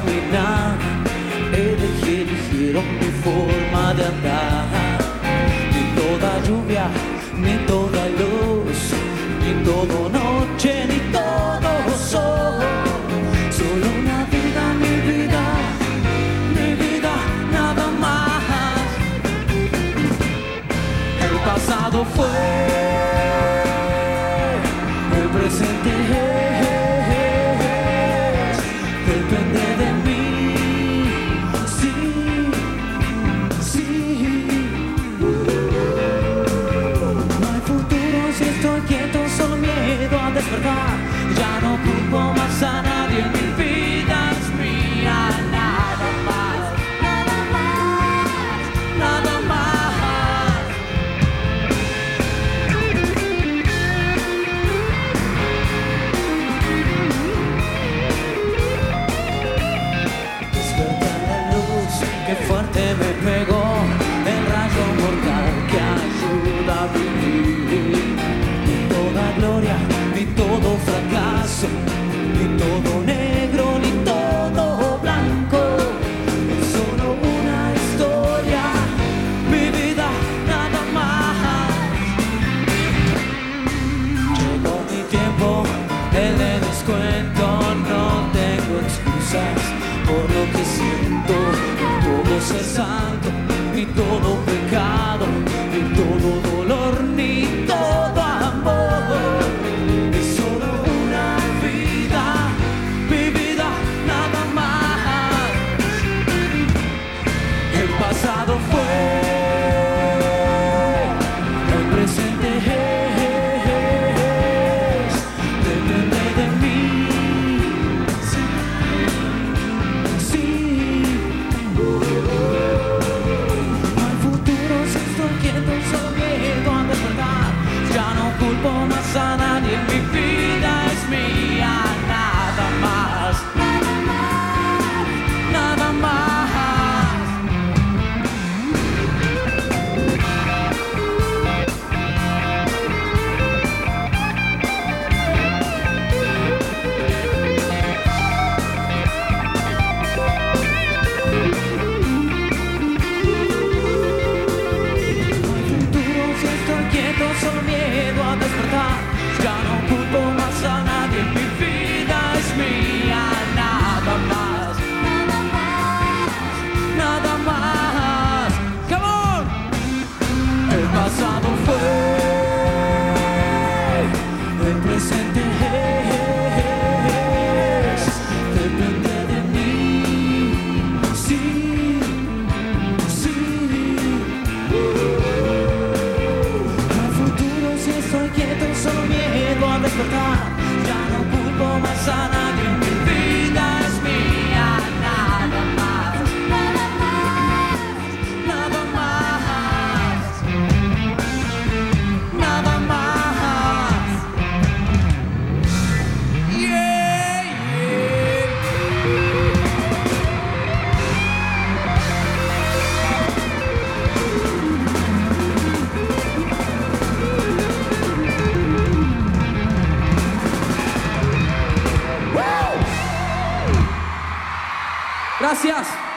caminar, eligieron mi forma de andar. Ni toda lluvia, ni toda luz, ni todo noche, ni todo sol. Solo una vida, mi vida, nada más. El pasado fue, el presente es, depende de mí. Sí, sí. No hay futuro si estoy quieto, solo miedo a despertar. Ya no culpo más a nadie, mi vida es mía, nada más, nada más, nada más. Despertar la luz que fuerte me pegó, el rayo mortal que ayuda a vivir. Ni toda gloria, ni todo fracaso, ni todo negro, ni todo blanco. Es solo una historia, mi vida, nada más. Llegó mi tiempo, el de descuento, no tengo excusas por lo que siento. Todo ser santo, ni todo pecado, ni todo dolor, ni todo amor. Es solo una vida, mi vida, nada más. El pasado fue, el presente es, depende de mí. Sí, sí. No hay futuro si estoy quieto, solo miedo a despertar. Ya no culpo más a nadie, mi vida es mía, nada más, nada más, nada más. Si estoy quieto, solo miedo a despertar. Ya no culpo más a nadie, mi vida es mía, nada más, nada más, nada más. Come on. El pasado fue, el presente es, depende de mí. Sí, sí. Si estoy quieto, solo miedo a despertar. Ya no culpo más a nadie, mi vida es mía, nada más, nada más, nada más, nada más. Yeah, yeah. Gracias.